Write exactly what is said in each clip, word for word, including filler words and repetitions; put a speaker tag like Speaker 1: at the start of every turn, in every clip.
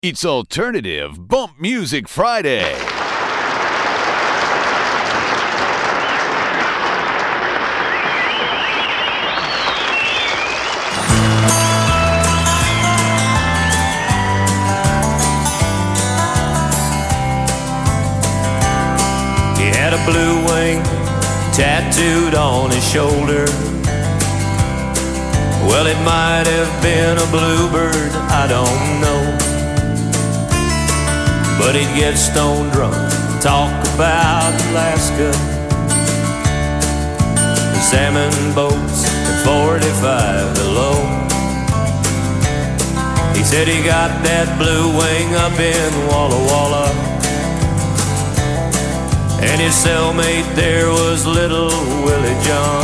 Speaker 1: It's Alternative Bump Music Friday.
Speaker 2: He had a blue wing tattooed on his shoulder. Well, it might have been a bluebird, I don't know. But he'd get stone drunk, talk about Alaska, the salmon boats at forty-five below. He said he got that blue wing up in Walla Walla, and his cellmate there was little Willie John.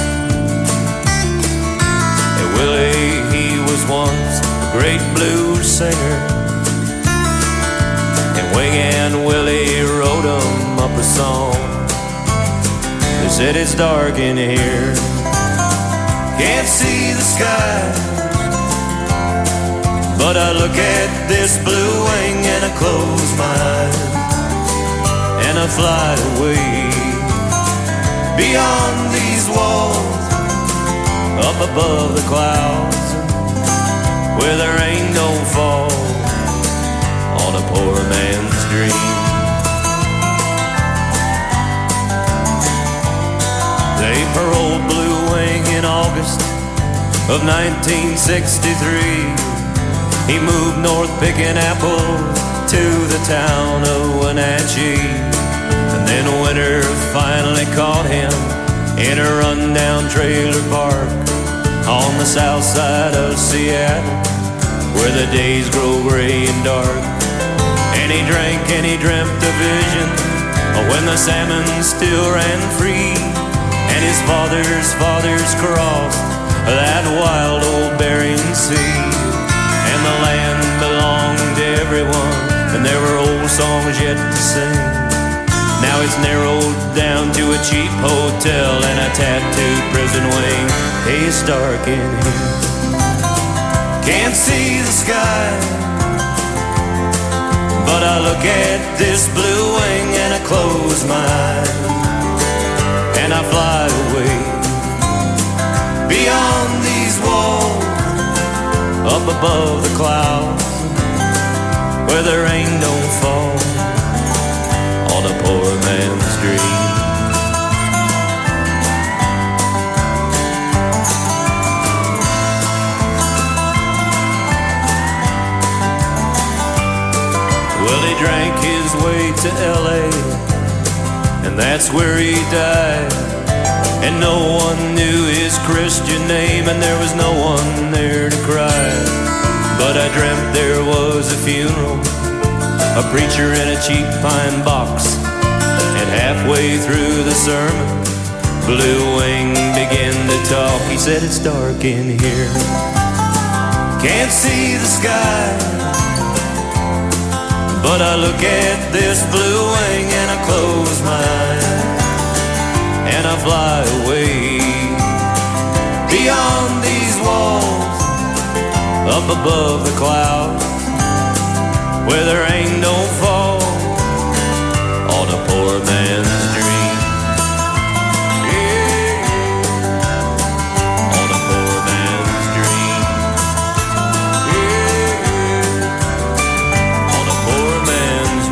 Speaker 2: And Willie, he was once a great blues singer, and Wing and Willie wrote him up a song. They said it's dark in here, can't see the sky, but I look at this blue wing and I close my eyes and I fly away beyond these walls, up above the clouds, where the rain don't fall on a poor man's dream. They paroled Blue Wing in August of nineteen sixty-three. He moved north picking apples to the town of Wenatchee, and then winter finally caught him in a rundown trailer park on the south side of Seattle, where the days grow gray and dark. And he drank and he dreamt a vision of when the salmon still ran free, and his father's fathers crossed that wild old Bering Sea. And the land belonged to everyone, and there were old songs yet to sing. Now it's narrowed down to a cheap hotel and a tattooed prison wing. Hey, it's dark in here, can't see the sky, but I look at this blue wing and I close my eyes and I fly away beyond these walls, up above the clouds, where the rain don't fall on a poor man's dream. Well, he drank his way to L A, and that's where he died. And no one knew his Christian name, and there was no one there to cry. But I dreamt there was a funeral, a preacher in a cheap pine box, and halfway through the sermon, Blue Wing began to talk. He said, it's dark in here, can't see the sky, but I look at this blue wing and I close my eyes and I fly away beyond these walls, up above the clouds, where the rain don't fall on a poor man's dream. Yeah, on a poor man's dream. Yeah, on a poor man's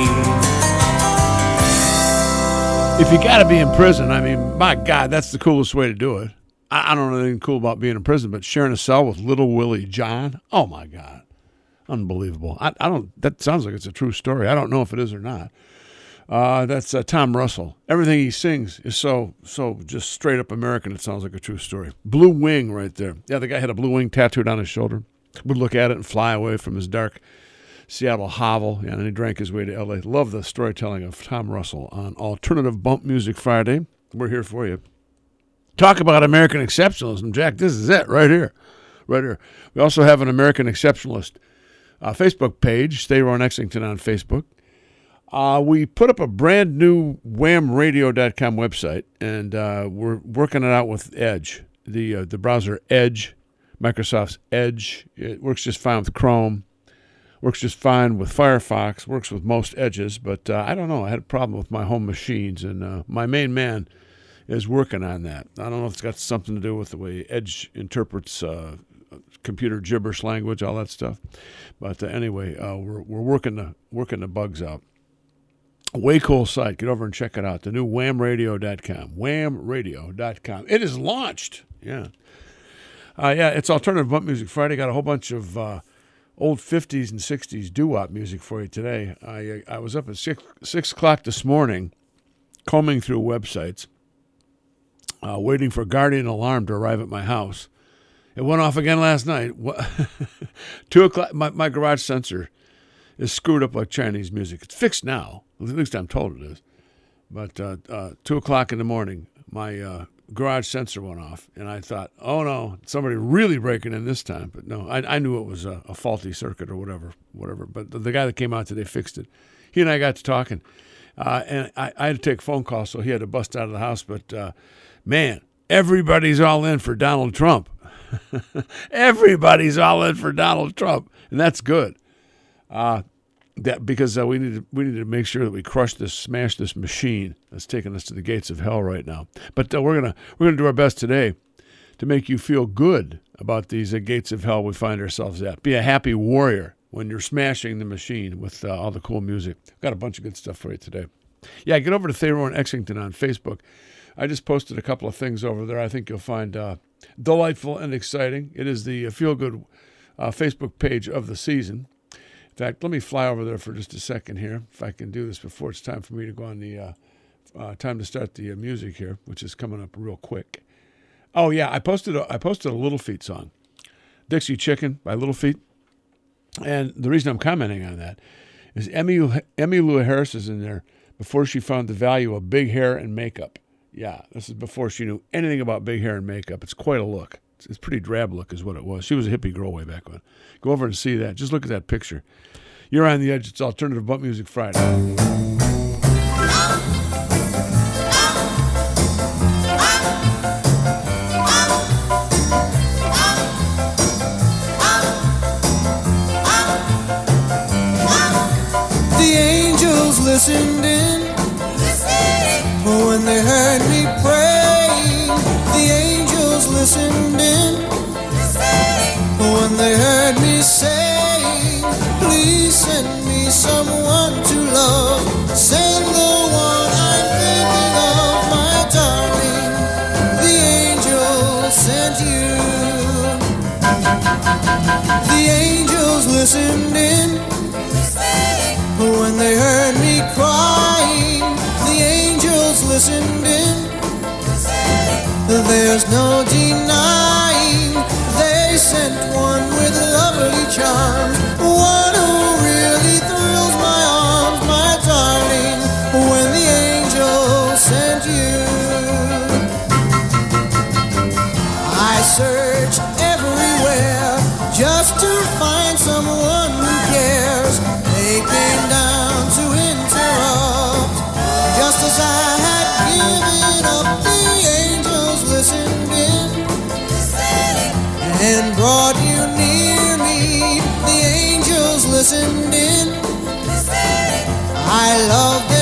Speaker 2: dream.
Speaker 3: If you got to be in prison, I mean, my God, that's the coolest way to do it. I, I don't know anything cool about being in prison, but sharing a cell with little Willie John, oh my God. Unbelievable. I, I don't, that sounds like it's a true story. I don't know if it is or not. Uh, that's uh, Tom Russell. Everything he sings is so, so just straight up American. It sounds like a true story. Blue Wing right there. Yeah, the guy had a blue wing tattooed on his shoulder. Would look at it and fly away from his dark Seattle hovel. Yeah, and he drank his way to L A. Love the storytelling of Tom Russell on Alternative Bump Music Friday. We're here for you. Talk about American exceptionalism, Jack. This is it right here. Right here. We also have an American exceptionalist Uh, Facebook page, Stay Ron Exington on Facebook. Uh, we put up a brand new wham radio dot com website, and uh, we're working it out with Edge, the uh, the browser Edge, Microsoft's Edge. It works just fine with Chrome. Works just fine with Firefox, works with most edges, but uh, I don't know. I had a problem with my home machines, and uh, my main man is working on that. I don't know if it's got something to do with the way Edge interprets uh, computer gibberish language, all that stuff. But uh, anyway, uh, we're we're working the working the bugs out. Way cool site. Get over and check it out. The new wham radio dot com. wham radio dot com. It is launched. Yeah. Uh, yeah, it's Alternative Bump Music Friday. Got a whole bunch of uh, old fifties and sixties doo-wop music for you today. I I was up at six, six o'clock this morning combing through websites, uh, waiting for Guardian Alarm to arrive at my house. It went off again last night. Two o'clock. My, my garage sensor is screwed up like Chinese music. It's fixed now. At least I'm told it is. But uh, uh, two o'clock in the morning, my uh, garage sensor went off, and I thought, oh no, somebody really breaking in this time. But no, I, I knew it was a, a faulty circuit or whatever, whatever. But the, the guy that came out today fixed it. He and I got to talking, uh, and I, I had to take a phone call, so he had to bust out of the house. But uh, man, everybody's all in for Donald Trump. Everybody's all in for Donald Trump, and that's good. Uh, that because uh, we need to, we need to make sure that we crush this, smash this machine that's taking us to the gates of hell right now. But uh, we're gonna we're gonna do our best today to make you feel good about these uh, gates of hell we find ourselves at. Be a happy warrior when you're smashing the machine with uh, all the cool music. Got a bunch of good stuff for you today. Yeah, get over to Theodore and Exington on Facebook. I just posted a couple of things over there. I think you'll find uh, delightful and exciting. It is the Feel Good uh, Facebook page of the season. In fact, let me fly over there for just a second here, if I can do this before it's time for me to go on the uh, uh, time to start the uh, music here, which is coming up real quick. Oh yeah, I posted a, I posted a Little Feat song, Dixie Chicken by Little Feat, and the reason I'm commenting on that is Emmy Emmylou Harris is in there before she found the value of big hair and makeup. Yeah, this is before she knew anything about big hair and makeup. It's quite a look. It's, it's a pretty drab look is what it was. She was a hippie girl way back when. Go over and see that. Just look at that picture. You're on the edge. It's Alternative Bump Music Friday.
Speaker 4: The angels listened in when they heard me pray. The angels listened in when they heard me say, please send me someone to love. Send the one I'm thinking of, my darling. The angels sent you. The angels listened in when they heard me crying. The angels listened in. There's no denying they sent one with lovely charms, one who really thrills my arms, my darling, when the angels sent you. I searched everywhere just to find someone who cares. They came down to interrupt, just as I had given up. The angels listened in and brought you near me. The angels listened in. I love them.